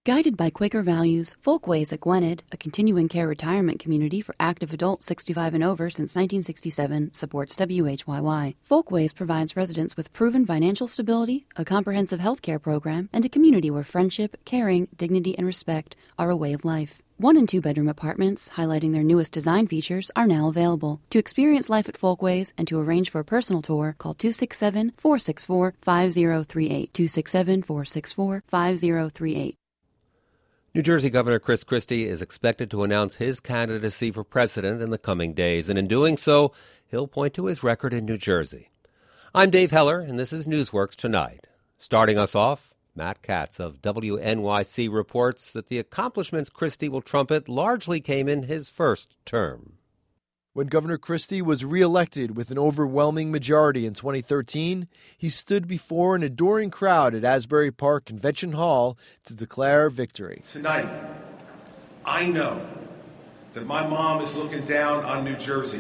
Guided by Quaker values, Folkways at Gwynedd, a continuing care retirement community for active adults 65 and over since 1967, supports WHYY. Folkways provides residents with proven financial stability, a comprehensive health care program, and a community where friendship, caring, dignity, and respect are a way of life. 1- and 2-bedroom apartments, highlighting their newest design features, are now available. To experience life at Folkways and to arrange for a personal tour, call 267-464-5038. 267-464-5038. New Jersey Governor Chris Christie is expected to announce his candidacy for president in the coming days, and in doing so, he'll point to his record in New Jersey. I'm Dave Heller, and this is Newsworks Tonight. Starting us off, Matt Katz of WNYC reports that the accomplishments Christie will trumpet largely came in his first term. When Governor Christie was reelected with an overwhelming majority in 2013, he stood before an adoring crowd at Asbury Park Convention Hall to declare victory. Tonight, I know that my mom is looking down on New Jersey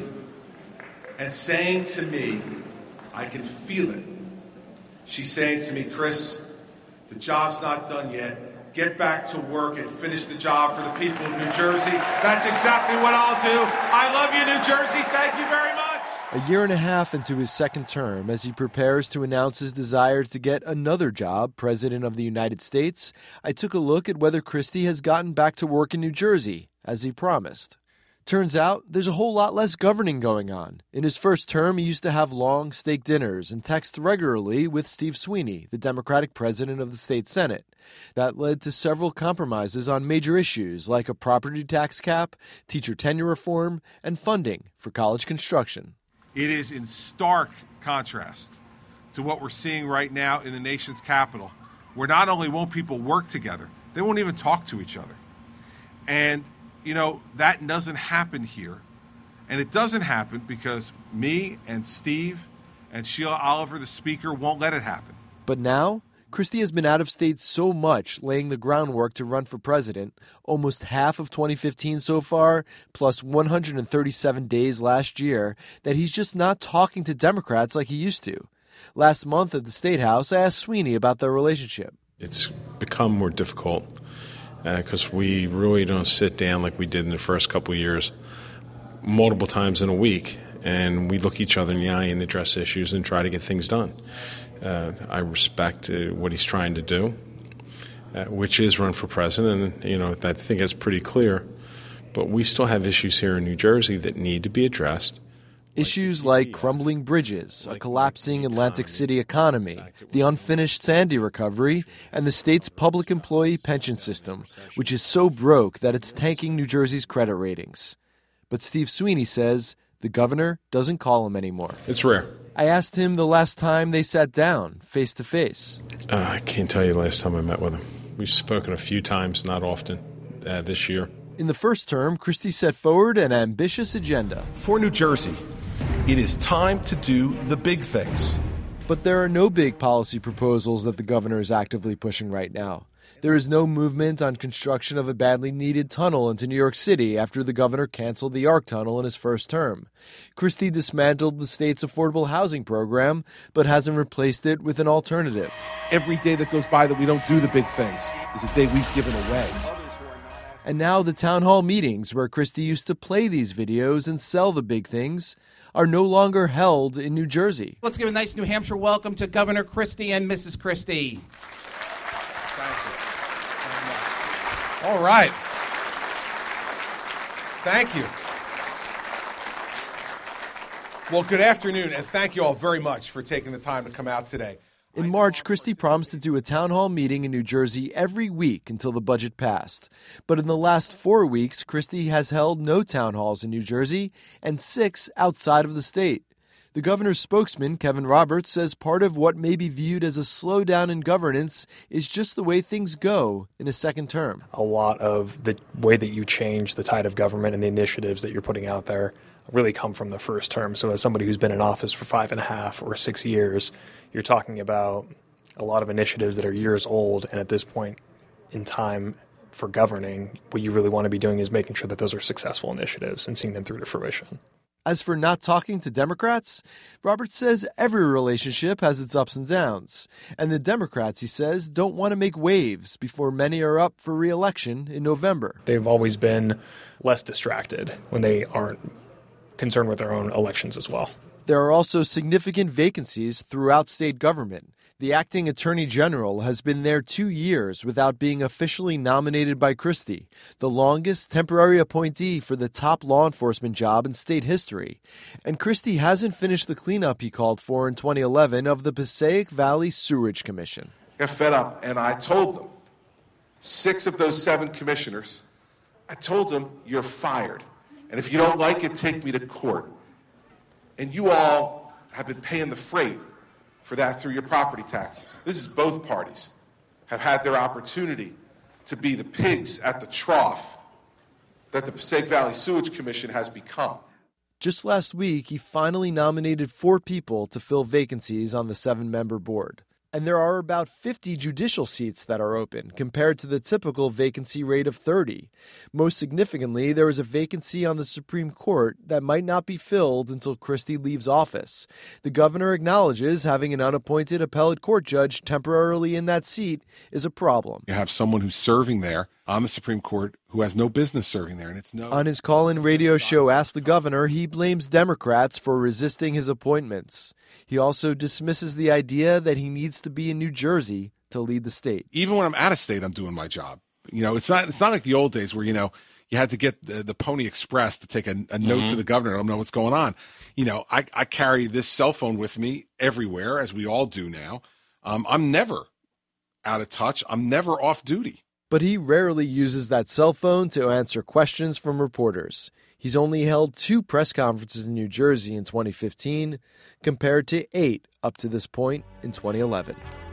and saying to me, I can feel it. She's saying to me, Chris, the job's not done yet. Get back to work and finish the job for the people of New Jersey. That's exactly what I'll do. I love you, New Jersey. Thank you very much. A year and a half into his second term, as he prepares to announce his desires to get another job, President of the United States, I took a look at whether Christie has gotten back to work in New Jersey, as he promised. Turns out there's a whole lot less governing going on. In his first term, he used to have long steak dinners and text regularly with Steve Sweeney, the Democratic president of the state Senate. That led to several compromises on major issues like a property tax cap, teacher tenure reform, and funding for college construction. It is in stark contrast to what we're seeing right now in the nation's capital, where not only won't people work together, they won't even talk to each other. And you know, that doesn't happen here. And it doesn't happen because me and Steve and Sheila Oliver, the speaker, won't let it happen. But now, Christie has been out of state so much, laying the groundwork to run for president, almost half of 2015 so far, plus 137 days last year, that he's just not talking to Democrats like he used to. Last month at the State House, I asked Sweeney about their relationship. It's become more difficult because we really don't sit down like we did in the first couple of years multiple times in a week, and we look each other in the eye and address issues and try to get things done. I respect what he's trying to do, which is run for president, and I think it's pretty clear. But we still have issues here in New Jersey that need to be addressed. Issues like crumbling bridges, a collapsing Atlantic City economy, the unfinished Sandy recovery, and the state's public employee pension system, which is so broke that it's tanking New Jersey's credit ratings. But Steve Sweeney says the governor doesn't call him anymore. It's rare. I asked him the last time they sat down, face to face. I can't tell you the last time I met with him. We've spoken a few times, not often, this year. In the first term, Christie set forward an ambitious agenda. For New Jersey, it is time to do the big things. But there are no big policy proposals that the governor is actively pushing right now. There is no movement on construction of a badly needed tunnel into New York City after the governor canceled the ARC tunnel in his first term. Christie dismantled the state's affordable housing program, but hasn't replaced it with an alternative. Every day that goes by that we don't do the big things is a day we've given away. And now the town hall meetings where Christie used to play these videos and sell the big things are no longer held in New Jersey. Let's give a nice New Hampshire welcome to Governor Christie and Mrs. Christie. Thank you. All right. Thank you. Well, good afternoon, and thank you all very much for taking the time to come out today. In March, Christie promised to do a town hall meeting in New Jersey every week until the budget passed. But in the last 4 weeks, Christie has held no town halls in New Jersey and 6 outside of the state. The governor's spokesman, Kevin Roberts, says part of what may be viewed as a slowdown in governance is just the way things go in a second term. A lot of the way that you change the tide of government and the initiatives that you're putting out there really come from the first term. So as somebody who's been in office for 5.5 or 6 years, you're talking about a lot of initiatives that are years old, and at this point in time for governing, what you really want to be doing is making sure that those are successful initiatives and seeing them through to fruition. As for not talking to Democrats, Roberts says every relationship has its ups and downs. And the Democrats, he says, don't want to make waves before many are up for re-election in November. They've always been less distracted when they aren't concerned with their own elections as well. There are also significant vacancies throughout state government. The acting attorney general has been there 2 years without being officially nominated by Christie, the longest temporary appointee for the top law enforcement job in state history. And Christie hasn't finished the cleanup he called for in 2011 of the Passaic Valley Sewerage Commission. I got fed up, and I told them, 6 of those 7 commissioners, I told them, you're fired. And if you don't like it, take me to court. And you all have been paying the freight for that through your property taxes. This is both parties have had their opportunity to be the pigs at the trough that the Passaic Valley Sewage Commission has become. Just last week, he finally nominated 4 people to fill vacancies on the 7-member board. And there are about 50 judicial seats that are open, compared to the typical vacancy rate of 30. Most significantly, there is a vacancy on the Supreme Court that might not be filled until Christie leaves office. The governor acknowledges having an unappointed appellate court judge temporarily in that seat is a problem. You have someone who's serving there on the Supreme Court who has no business serving there, and it's no. On his call-in radio show Ask the Governor, he blames Democrats for resisting his appointments. He also dismisses the idea that he needs to be in New Jersey to lead the state. Even when I'm out of state, I'm doing my job. You know, it's not like the old days where, you know, you had to get the Pony Express to take a note to the governor. I don't know what's going on. You know, I carry this cell phone with me everywhere, as we all do now. I'm never out of touch. I'm never off duty. But he rarely uses that cell phone to answer questions from reporters. He's only held 2 press conferences in New Jersey in 2015, compared to 8 up to this point in 2011.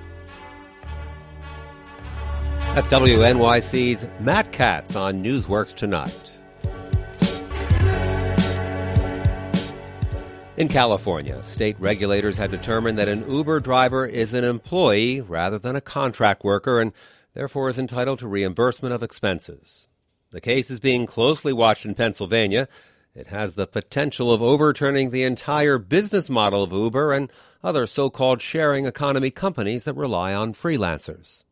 That's WNYC's Matt Katz on Newsworks Tonight. In California, state regulators had determined that an Uber driver is an employee rather than a contract worker and therefore is entitled to reimbursement of expenses. The case is being closely watched in Pennsylvania. It has the potential of overturning the entire business model of Uber and other so-called sharing economy companies that rely on freelancers.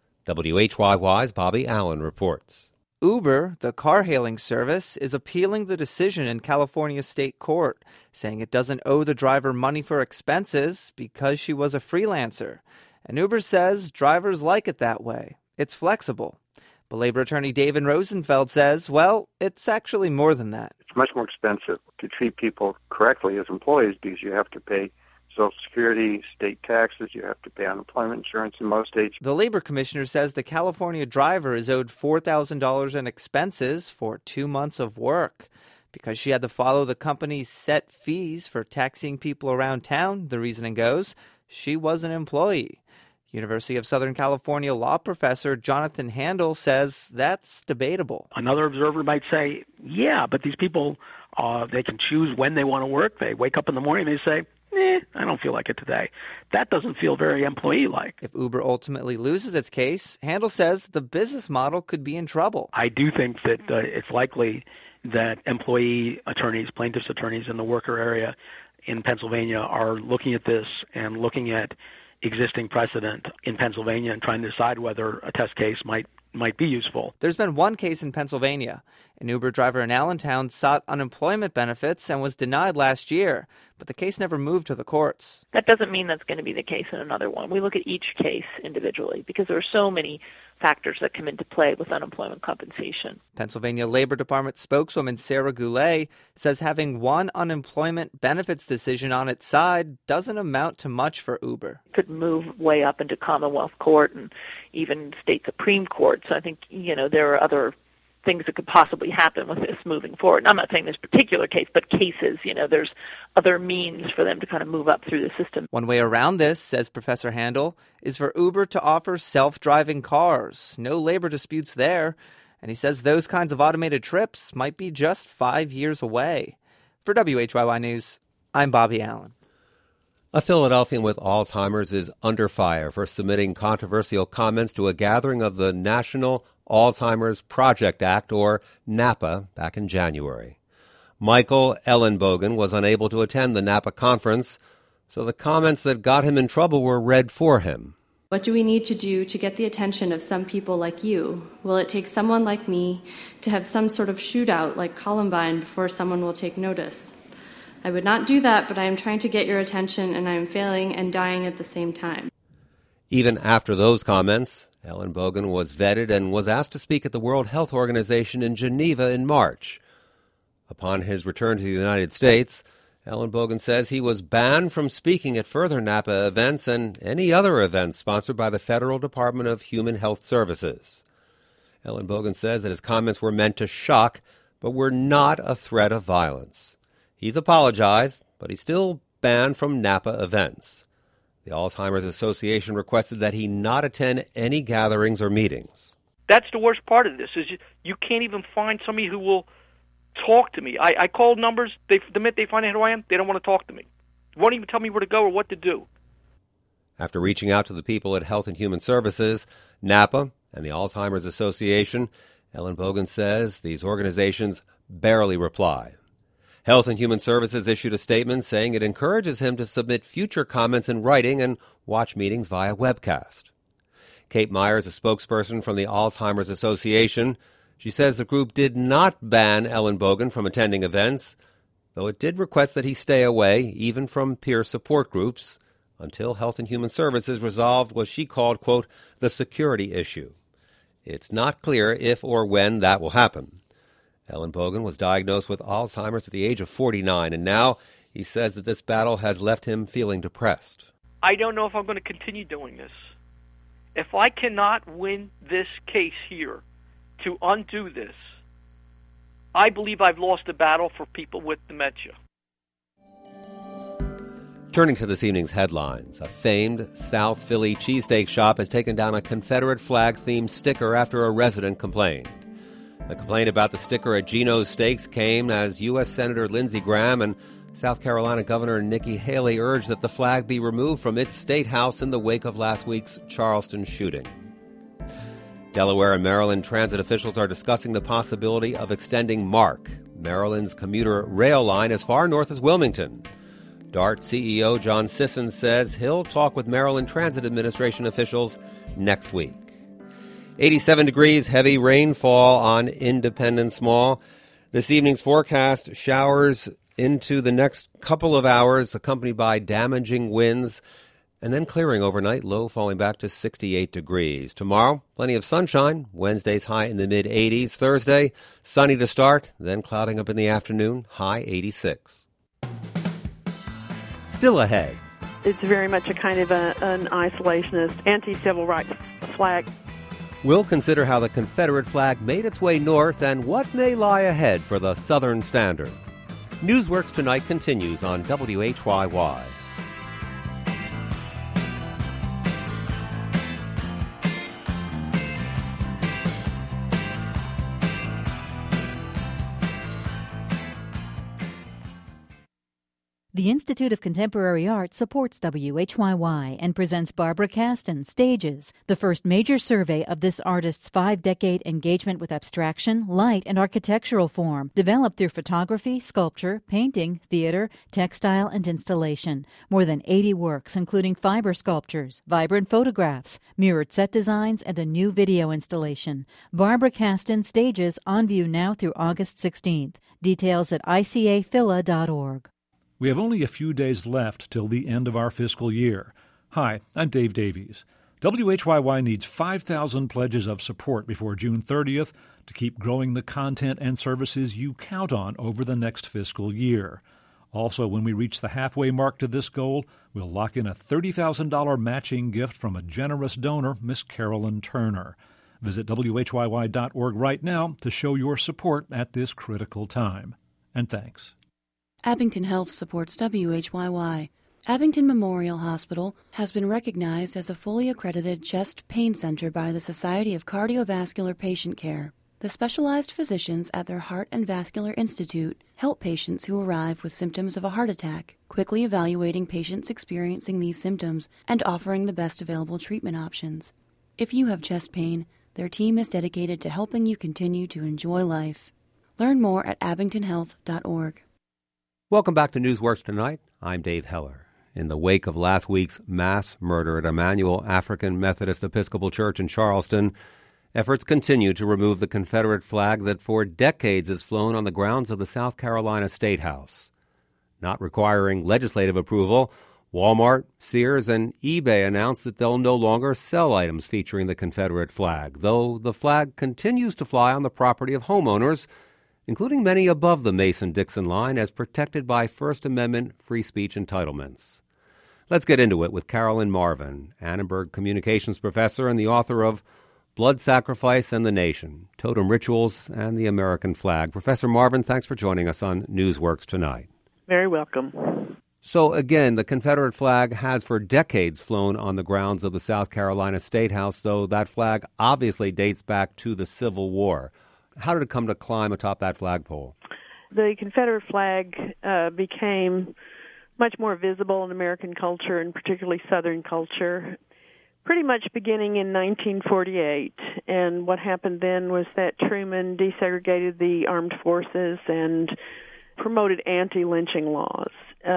WHYY's Bobby Allen reports. Uber, the car-hailing service, is appealing the decision in California state court, saying it doesn't owe the driver money for expenses because she was a freelancer. And Uber says drivers like it that way. It's flexible. But labor attorney David Rosenfeld says, well, it's actually more than that. It's much more expensive to treat people correctly as employees because you have to pay Social Security, state taxes, you have to pay unemployment insurance in most states. The labor commissioner says the California driver is owed $4,000 in expenses for 2 months of work. Because she had to follow the company's set fees for taxiing people around town, the reasoning goes, she was an employee. University of Southern California law professor Jonathan Handel says that's debatable. Another observer might say, yeah, but these people, they can choose when they want to work. They wake up in the morning and they say, I don't feel like it today. That doesn't feel very employee-like. If Uber ultimately loses its case, Handel says the business model could be in trouble. I do think that it's likely that employee attorneys, plaintiffs' attorneys in the worker area in Pennsylvania are looking at this and looking at existing precedent in Pennsylvania and trying to decide whether a test case might be useful. There's been one case in Pennsylvania. An Uber driver in Allentown sought unemployment benefits and was denied last year, but the case never moved to the courts. That doesn't mean that's going to be the case in another one. We look at each case individually because there are so many factors that come into play with unemployment compensation. Pennsylvania Labor Department spokeswoman Sarah Goulet says having one unemployment benefits decision on its side doesn't amount to much for Uber. It could move way up into Commonwealth Court and even state Supreme Court. So I think, there are other things that could possibly happen with this moving forward. And I'm not saying this particular case, but cases, there's other means for them to kind of move up through the system. One way around this, says Professor Handel, is for Uber to offer self-driving cars. No labor disputes there. And he says those kinds of automated trips might be just 5 years away. For WHYY News, I'm Bobby Allen. A Philadelphian with Alzheimer's is under fire for submitting controversial comments to a gathering of the National Alzheimer's Project Act, or NAPA, back in January. Michael Ellenbogen was unable to attend the Napa conference, so the comments that got him in trouble were read for him. What do we need to do to get the attention of some people like you? Will it take someone like me to have some sort of shootout like Columbine before someone will take notice? I would not do that, but I am trying to get your attention, and I am failing and dying at the same time. Even after those comments, Ellenbogen was vetted and was asked to speak at the World Health Organization in Geneva in March. Upon his return to the United States, Ellenbogen says he was banned from speaking at further Napa events and any other events sponsored by the Federal Department of Human Health Services. Ellenbogen says that his comments were meant to shock, but were not a threat of violence. He's apologized, but he's still banned from Napa events. The Alzheimer's Association requested that he not attend any gatherings or meetings. That's the worst part of this, is you can't even find somebody who will talk to me. I called numbers. The minute they find out who I am, they don't want to talk to me. They won't even tell me where to go or what to do. After reaching out to the people at Health and Human Services, Napa, and the Alzheimer's Association, Ellenbogen says these organizations barely reply. Health and Human Services issued a statement saying it encourages him to submit future comments in writing and watch meetings via webcast. Kate Myers, a spokesperson from the Alzheimer's Association, she says the group did not ban Ellenbogen from attending events, though it did request that he stay away, even from peer support groups, until Health and Human Services resolved what she called, quote, the security issue. It's not clear if or when that will happen. Ellenbogen was diagnosed with Alzheimer's at the age of 49, and now he says that this battle has left him feeling depressed. I don't know if I'm going to continue doing this. If I cannot win this case here to undo this, I believe I've lost a battle for people with dementia. Turning to this evening's headlines, a famed South Philly cheesesteak shop has taken down a Confederate flag-themed sticker after a resident complained. The complaint about the sticker at Geno's Steaks came as U.S. Senator Lindsey Graham and South Carolina Governor Nikki Haley urged that the flag be removed from its state house in the wake of last week's Charleston shooting. Delaware and Maryland transit officials are discussing the possibility of extending MARC, Maryland's commuter rail line, as far north as Wilmington. DART CEO John Sisson says he'll talk with Maryland Transit Administration officials next week. 87 degrees, heavy rainfall on Independence Mall. This evening's forecast, showers into the next couple of hours, accompanied by damaging winds, and then clearing overnight, low falling back to 68 degrees. Tomorrow, plenty of sunshine. Wednesday's high in the mid-80s. Thursday, sunny to start, then clouding up in the afternoon, high 86. Still ahead. It's very much a kind of an isolationist, anti-civil rights flag. We'll consider how the Confederate flag made its way north and what may lie ahead for the Southern Standard. Newsworks Tonight continues on WHYY. The Institute of Contemporary Art supports WHYY and presents Barbara Caston, Stages, the first major survey of this artist's 5-decade engagement with abstraction, light, and architectural form, developed through photography, sculpture, painting, theater, textile, and installation. More than 80 works, including fiber sculptures, vibrant photographs, mirrored set designs, and a new video installation. Barbara Caston, Stages, on view now through August 16th. Details at icafilla.org. We have only a few days left till the end of our fiscal year. Hi, I'm Dave Davies. WHYY needs 5,000 pledges of support before June 30th to keep growing the content and services you count on over the next fiscal year. Also, when we reach the halfway mark to this goal, we'll lock in a $30,000 matching gift from a generous donor, Miss Carolyn Turner. Visit WHYY.org right now to show your support at this critical time. And thanks. Abington Health supports WHYY. Abington Memorial Hospital has been recognized as a fully accredited chest pain center by the Society of Cardiovascular Patient Care. The specialized physicians at their Heart and Vascular Institute help patients who arrive with symptoms of a heart attack, quickly evaluating patients experiencing these symptoms and offering the best available treatment options. If you have chest pain, their team is dedicated to helping you continue to enjoy life. Learn more at abingtonhealth.org. Welcome back to Newsworks Tonight. I'm Dave Heller. In the wake of last week's mass murder at Emmanuel African Methodist Episcopal Church in Charleston, efforts continue to remove the Confederate flag that for decades has flown on the grounds of the South Carolina State House. Not requiring legislative approval, Walmart, Sears, and eBay announced that they'll no longer sell items featuring the Confederate flag, though the flag continues to fly on the property of homeowners, including many above the Mason-Dixon line as protected by First Amendment free speech entitlements. Let's get into it with Carolyn Marvin, Annenberg Communications Professor and the author of Blood Sacrifice and the Nation, Totem Rituals and the American Flag. Professor Marvin, thanks for joining us on Newsworks Tonight. Very welcome. So again, the Confederate flag has for decades flown on the grounds of the South Carolina State House, though that flag obviously dates back to the Civil War. How did it come to climb atop that flagpole? The Confederate flag became much more visible in American culture, and particularly Southern culture, pretty much beginning in 1948. And what happened then was that Truman desegregated the armed forces and promoted anti-lynching laws.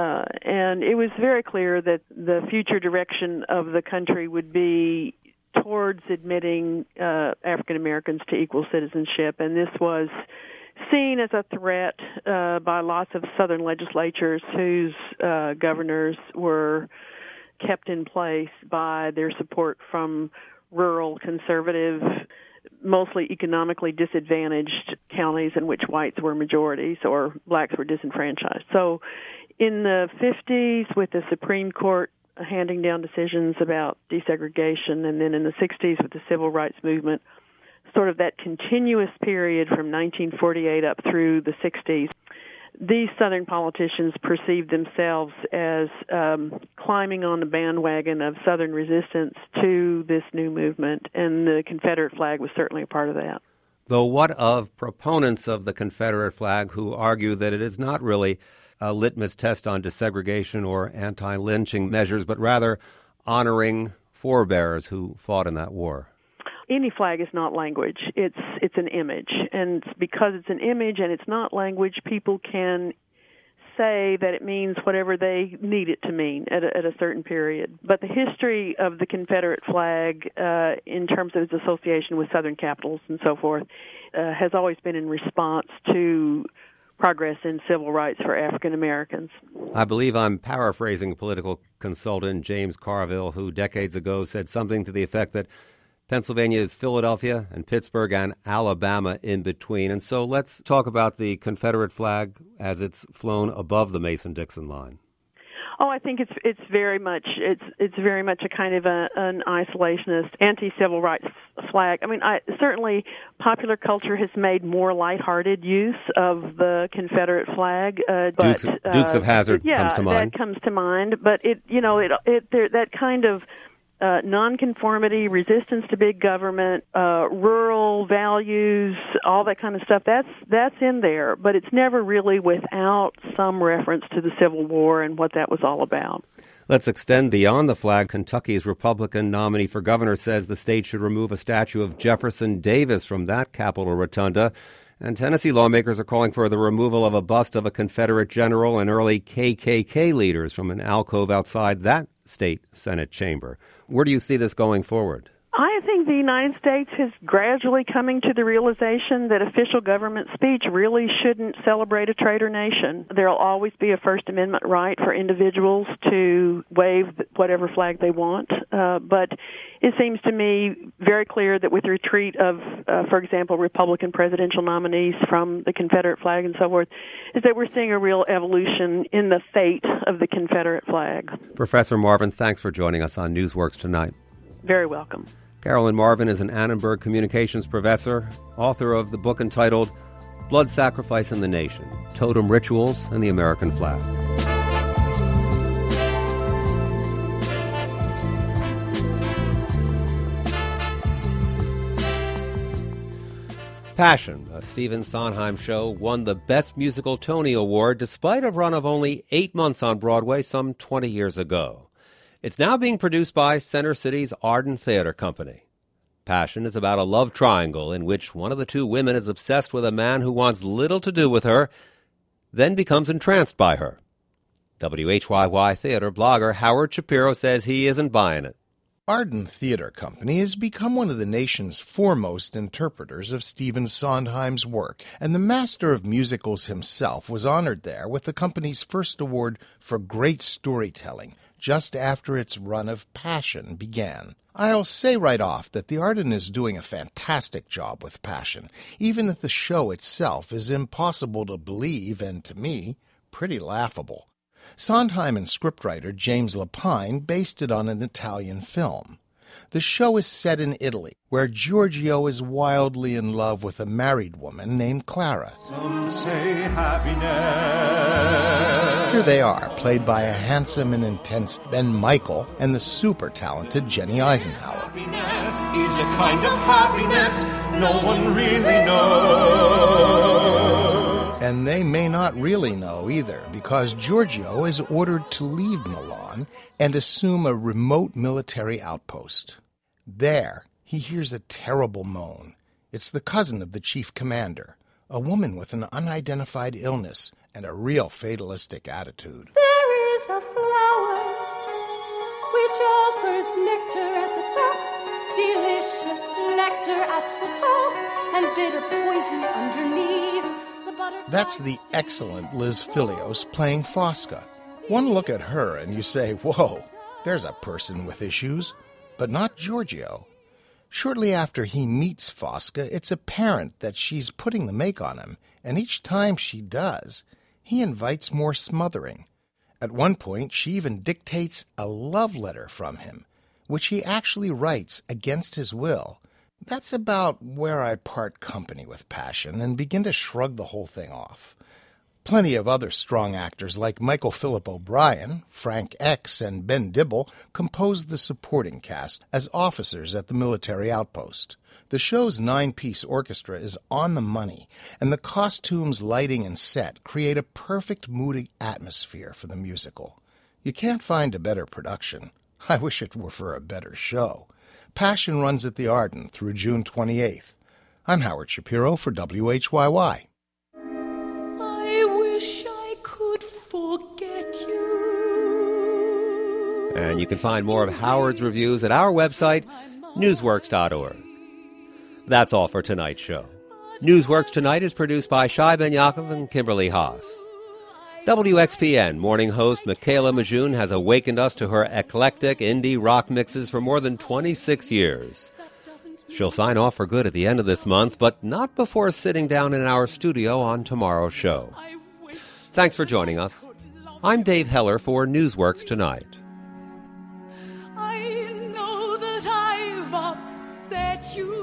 And it was very clear that the future direction of the country would be towards admitting African Americans to equal citizenship, and this was seen as a threat by lots of Southern legislatures whose governors were kept in place by their support from rural, conservative, mostly economically disadvantaged counties in which whites were majorities or blacks were disenfranchised. So in the 50s, with the Supreme Court handing down decisions about desegregation, and then in the 60s with the Civil Rights Movement, sort of that continuous period from 1948 up through the 60s, these Southern politicians perceived themselves as climbing on the bandwagon of Southern resistance to this new movement, and the Confederate flag was certainly a part of that. Though what of proponents of the Confederate flag who argue that it is not really a litmus test on desegregation or anti-lynching measures, but rather honoring forebears who fought in that war? Any flag is not language. It's an image. And because it's an image and it's not language, people can say that it means whatever they need it to mean at a certain period. But the history of the Confederate flag, in terms of its association with Southern capitals and so forth, has always been in response to progress in civil rights for African Americans. I believe I'm paraphrasing political consultant James Carville, who decades ago said something to the effect that Pennsylvania is Philadelphia and Pittsburgh and Alabama in between. And so let's talk about the Confederate flag as it's flown above the Mason-Dixon line. Oh, I think it's very much a kind of an isolationist, anti-civil rights flag. I mean, certainly popular culture has made more lighthearted use of the Confederate flag. Dukes of Hazzard comes to mind. That comes to mind, but that kind of nonconformity, resistance to big government, rural values, all that kind of stuff, that's in there, but it's never really without some reference to the Civil War and what that was all about. Let's extend beyond the flag. Kentucky's Republican nominee for governor says the state should remove a statue of Jefferson Davis from that Capitol rotunda. And Tennessee lawmakers are calling for the removal of a bust of a Confederate general and early KKK leaders from an alcove outside that state Senate chamber. Where do you see this going forward? I think the United States is gradually coming to the realization that official government speech really shouldn't celebrate a traitor nation. There will always be a First Amendment right for individuals to wave whatever flag they want, but it seems to me very clear that with the retreat of, for example, Republican presidential nominees from the Confederate flag and so forth, is that we're seeing a real evolution in the fate of the Confederate flag. Professor Marvin, thanks for joining us on Newsworks Tonight. Very welcome. Carolyn Marvin is an Annenberg Communications professor, author of the book entitled Blood Sacrifice and the Nation, Totem Rituals and the American Flag. Passion, a Stephen Sondheim show, won the Best Musical Tony Award despite a run of only 8 months on Broadway some 20 years ago. It's now being produced by Center City's Arden Theater Company. Passion is about a love triangle in which one of the two women is obsessed with a man who wants little to do with her, then becomes entranced by her. WHYY theater blogger Howard Shapiro says he isn't buying it. Arden Theater Company has become one of the nation's foremost interpreters of Stephen Sondheim's work, and the master of musicals himself was honored there with the company's first award for great storytelling just after its run of Passion began. I'll say right off that the Arden is doing a fantastic job with Passion, even if the show itself is impossible to believe and, to me, pretty laughable. Sondheim and scriptwriter James Lapine based it on an Italian film. The show is set in Italy, where Giorgio is wildly in love with a married woman named Clara. Some say happiness. Here they are, played by a handsome and intense Ben Michael and the super talented Jenny Eisenhower. Happiness is a kind of happiness no one really knows. And they may not really know either, because Giorgio is ordered to leave Milan and assume a remote military outpost. There, he hears a terrible moan. It's the cousin of the chief commander, a woman with an unidentified illness and a real fatalistic attitude. There is a flower which offers nectar at the top, delicious nectar at the top, and bitter poison underneath. That's the excellent Liz Filios playing Fosca. One look at her and you say, whoa, there's a person with issues, but not Giorgio. Shortly after he meets Fosca, it's apparent that she's putting the make on him, and each time she does, he invites more smothering. At one point, she even dictates a love letter from him, which he actually writes against his will. That's about where I part company with Passion and begin to shrug the whole thing off. Plenty of other strong actors like Michael Philip O'Brien, Frank X, and Ben Dibble composed the supporting cast as officers at the military outpost. The show's 9-piece orchestra is on the money, and the costumes, lighting, and set create a perfect moody atmosphere for the musical. You can't find a better production. I wish it were for a better show. Passion runs at the Arden through June 28th. I'm Howard Shapiro for WHYY. I wish I could forget you. And you can find more of Howard's reviews at our website, newsworks.org. That's all for tonight's show. Newsworks Tonight is produced by Shai Ben Yaakov and Kimberly Haas. WXPN morning host Michaela Majun has awakened us to her eclectic indie rock mixes for more than 26 years. She'll sign off for good at the end of this month, but not before sitting down in our studio on tomorrow's show. Thanks for joining us. I'm Dave Heller for Newsworks Tonight. I know that I've upset you.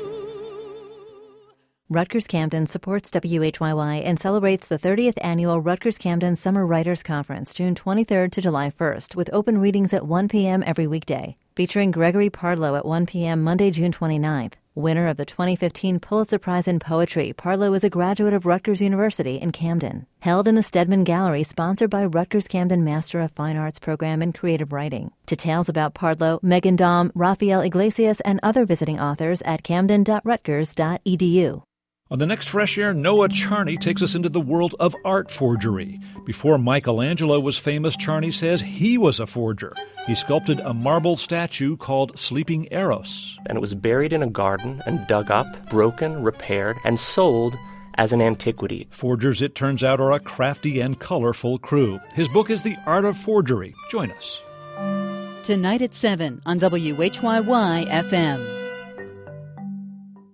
Rutgers-Camden supports WHYY and celebrates the 30th annual Rutgers-Camden Summer Writers Conference, June 23rd to July 1st, with open readings at 1 p.m. every weekday, featuring Gregory Pardlow at 1 p.m. Monday, June 29th. Winner of the 2015 Pulitzer Prize in Poetry, Pardlow is a graduate of Rutgers University in Camden. Held in the Stedman Gallery, sponsored by Rutgers-Camden Master of Fine Arts Program in Creative Writing. Details about Pardlow, Megan Daum, Rafael Iglesias, and other visiting authors at camden.rutgers.edu. On the next Fresh Air, Noah Charney takes us into the world of art forgery. Before Michelangelo was famous, Charney says he was a forger. He sculpted a marble statue called Sleeping Eros. And it was buried in a garden and dug up, broken, repaired, and sold as an antiquity. Forgers, it turns out, are a crafty and colorful crew. His book is The Art of Forgery. Join us. Tonight at 7 on WHYY FM.